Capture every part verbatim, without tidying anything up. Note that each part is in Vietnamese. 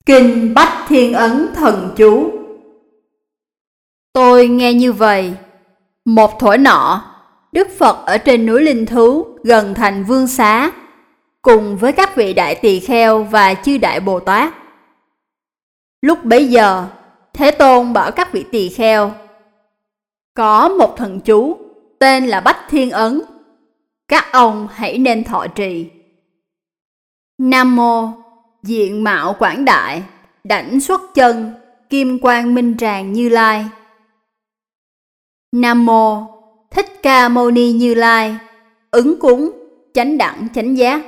Kinh Bách Thiên Ấn Thần Chú. Tôi nghe như vậy. Một thuở nọ, Đức Phật ở trên núi Linh Thú gần thành Vương Xá, cùng với các vị đại tỳ kheo và chư đại Bồ Tát. Lúc bấy giờ, Thế Tôn bảo các vị tỳ kheo: có một thần chú tên là Bách Thiên Ấn, các ông hãy nên thọ trì. Nam mô Diện mạo quảng đại, đảnh xuất chân, kim quang minh tràng Như Lai. Nam mô Thích Ca Mâu Ni Như Lai, ứng cúng, chánh đẳng chánh giác.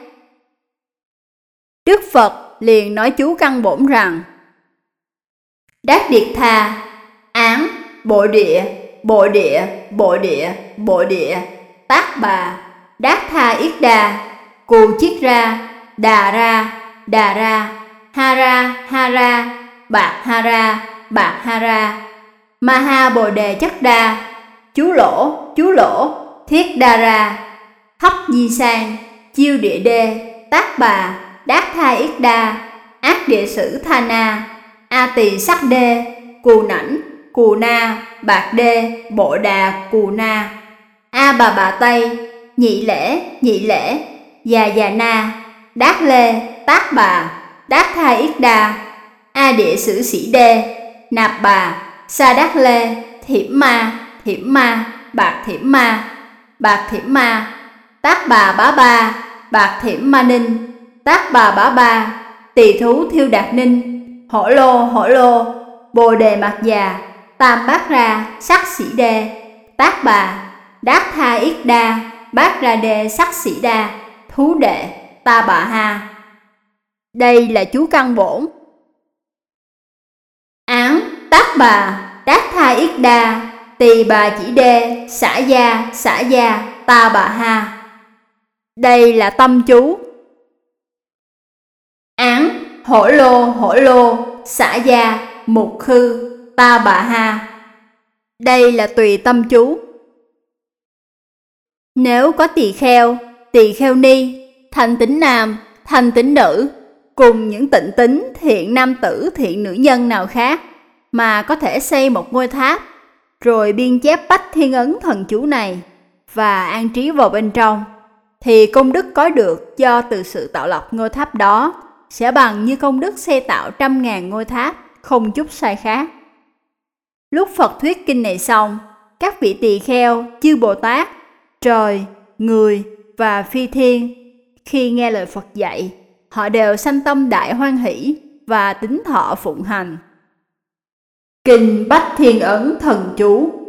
Đức Phật liền nói chú căn bổn rằng: Đát Điệt Tha, án, bộ địa, bộ địa, bộ địa, bộ địa, tác bà, đát tha yết đà, cù chiết ra, đà ra, đà ra, ha ra, ha ra, bạc ha ra, bạc ha ra, ma ha bồ đề chất đa, chú lỗ, chú lỗ, thiết đa ra, hấp di sang, chiêu địa đê, tác bà, đát tha yết đa, ác địa sử tha na, a tỳ sắc đê, cù nảnh, cù na, bạc đê, bộ đà, cù na, a bà bà tây, nhị lễ, nhị lễ, già già na, đát lê, tác bà, đát tha yết đà, a địa sử sĩ đê, nạp bà, sa đát lê, thiểm ma, thiểm ma, bạc thiểm ma, bạc thiểm ma, tác bà bá ba, bạc thiểm ma ninh, tác bà bá ba, tỳ thú thiêu đạt ninh, hổ lô, hổ lô, bồ đề mạt già, tam bát ra, sắc sĩ đê, tác bà, đát tha yết đa, bát ra đê sắc sĩ đa, thú đệ, ta bà ha. Đây là chú căn bổn. Án, tác bà, đát tha yết đa, tỳ bà chỉ đê, xả gia, xả gia, ta bà ha. Đây là tâm chú. Án, hổ lô, hổ lô, xả gia, mục khư, ta bà ha. Đây là tùy tâm chú. Nếu có tỳ kheo, tỳ kheo ni, thanh tín nam, thanh tín nữ, cùng những tịnh tín thiện nam tử thiện nữ nhân nào khác mà có thể xây một ngôi tháp, rồi biên chép Bách Thiên Ấn thần chú này và an trí vào bên trong, thì công đức có được do từ sự tạo lập ngôi tháp đó sẽ bằng như công đức xây tạo trăm ngàn ngôi tháp, không chút sai khác. Lúc Phật thuyết kinh này xong, các vị tỳ kheo, chư Bồ Tát, trời, người và phi thiên, khi nghe lời Phật dạy, họ đều sanh tâm đại hoan hỷ và tín thọ phụng hành. Kinh Bách Thiên Ấn Thần Chú.